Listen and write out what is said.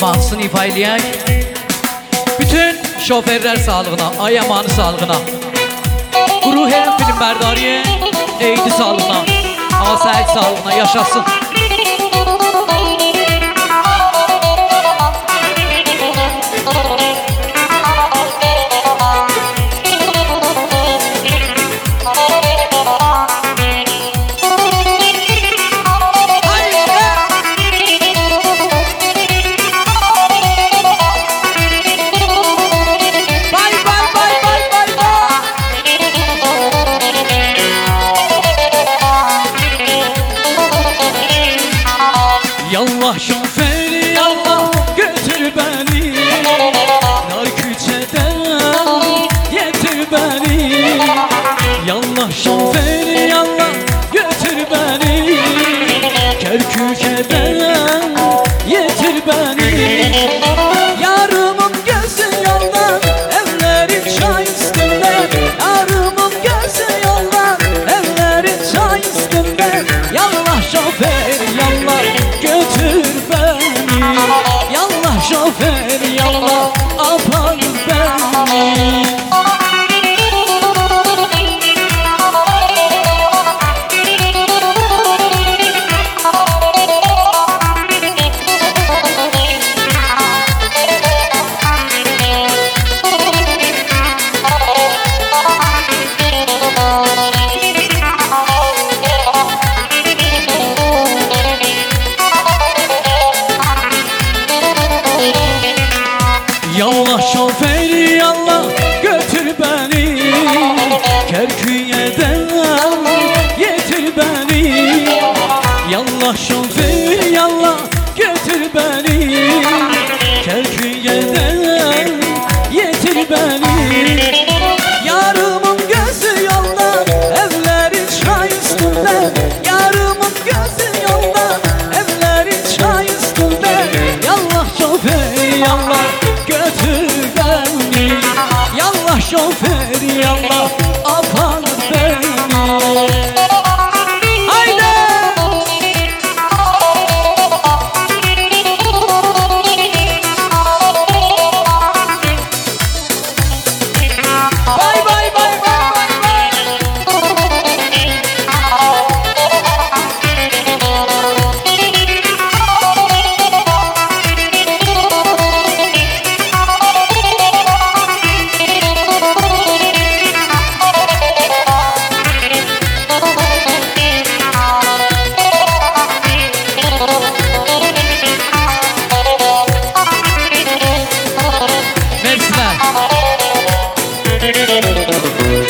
mahnısını ifa eləyək. Bütün şoförlər sağlığına, ay əmanı sağlığına, Quru Helen film bərdariyə, Eydi sağlığına, Asayid sağlığına yaşasın. Yallah şoför yallah götür beni, dar küçeden getir beni. Yallah şoför yallah götür beni, Kerkük'den getir beni. Yarımın gözü yoldan, evlerin çay üstünde. Yarımın gözü yoldan, evlerin çay üstünde. Yallah şoför yallah götür beni, yallah şoför